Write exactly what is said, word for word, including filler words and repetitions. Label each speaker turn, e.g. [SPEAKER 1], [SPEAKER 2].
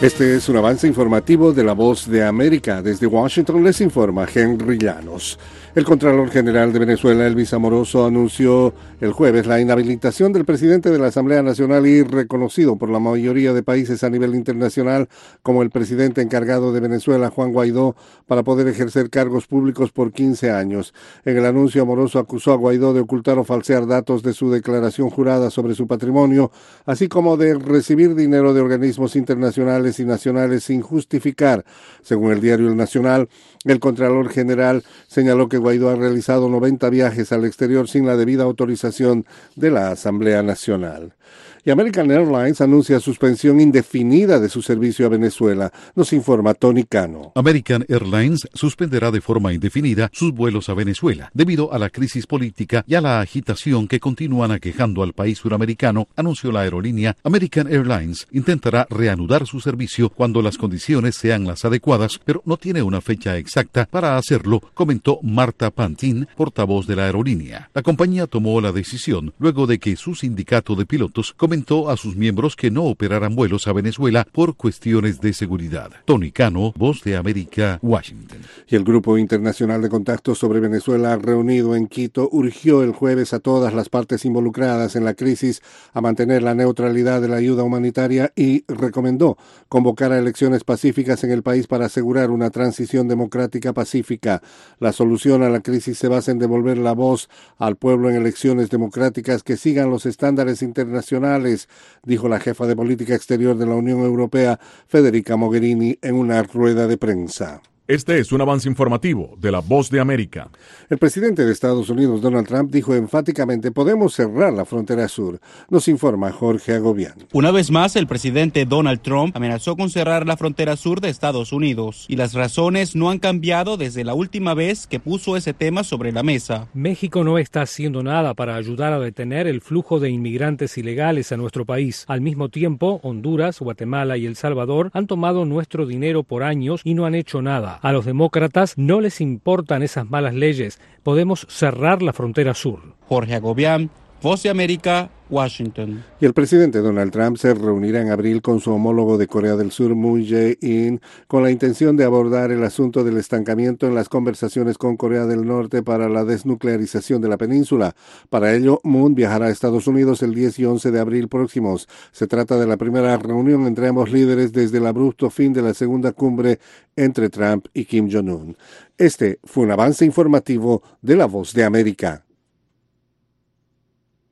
[SPEAKER 1] Este es un avance informativo de La Voz de América. Desde Washington les informa Henry Llanos. El Contralor General de Venezuela, Elvis Amoroso, anunció el jueves la inhabilitación del presidente de la Asamblea Nacional y reconocido por la mayoría de países a nivel internacional como el presidente encargado de Venezuela, Juan Guaidó, para poder ejercer cargos públicos por quince años. En el anuncio, Amoroso acusó a Guaidó de ocultar o falsear datos de su declaración jurada sobre su patrimonio, así como de recibir dinero de organismos internacionales y nacionales sin justificar. Según el diario El Nacional, el Contralor General señaló que Guaidó ha realizado noventa viajes al exterior sin la debida autorización de la Asamblea Nacional. Y American Airlines anuncia suspensión indefinida de su servicio a Venezuela. Nos informa Tony Cano.
[SPEAKER 2] American Airlines suspenderá de forma indefinida sus vuelos a Venezuela debido a la crisis política y a la agitación que continúan aquejando al país suramericano, anunció la aerolínea. American Airlines intentará reanudar su servicio cuando las condiciones sean las adecuadas, pero no tiene una fecha exacta para hacerlo, comentó Marta Pantin, portavoz de la aerolínea. La compañía tomó la decisión luego de que su sindicato de pilotos comentó a sus miembros que no operaran vuelos a Venezuela por cuestiones de seguridad. Tony Cano, Voz de América, Washington.
[SPEAKER 1] Y el Grupo Internacional de Contactos sobre Venezuela, reunido en Quito, urgió el jueves a todas las partes involucradas en la crisis a mantener la neutralidad de la ayuda humanitaria y recomendó convocar a elecciones pacíficas en el país para asegurar una transición democrática pacífica. La solución a la crisis se basa en devolver la voz al pueblo en elecciones democráticas que sigan los estándares internacionales, dijo la jefa de política exterior de la Unión Europea, Federica Mogherini, en una rueda de prensa.
[SPEAKER 3] Este es un avance informativo de La Voz de América.
[SPEAKER 1] El presidente de Estados Unidos, Donald Trump, dijo enfáticamente: podemos cerrar la frontera sur. Nos informa Jorge Agobián.
[SPEAKER 4] Una vez más, el presidente Donald Trump amenazó con cerrar la frontera sur de Estados Unidos. Y las razones no han cambiado desde la última vez que puso ese tema sobre la mesa.
[SPEAKER 5] México no está haciendo nada para ayudar a detener el flujo de inmigrantes ilegales a nuestro país. Al mismo tiempo, Honduras, Guatemala y El Salvador han tomado nuestro dinero por años y no han hecho nada. A los demócratas no les importan esas malas leyes. Podemos cerrar la frontera sur.
[SPEAKER 4] Jorge Agobián, Voz de América, Washington.
[SPEAKER 1] Y el presidente Donald Trump se reunirá en abril con su homólogo de Corea del Sur, Moon Jae-in, con la intención de abordar el asunto del estancamiento en las conversaciones con Corea del Norte para la desnuclearización de la península. Para ello, Moon viajará a Estados Unidos el diez y once de abril próximos. Se trata de la primera reunión entre ambos líderes desde el abrupto fin de la segunda cumbre entre Trump y Kim Jong-un. Este fue un avance informativo de La Voz de América.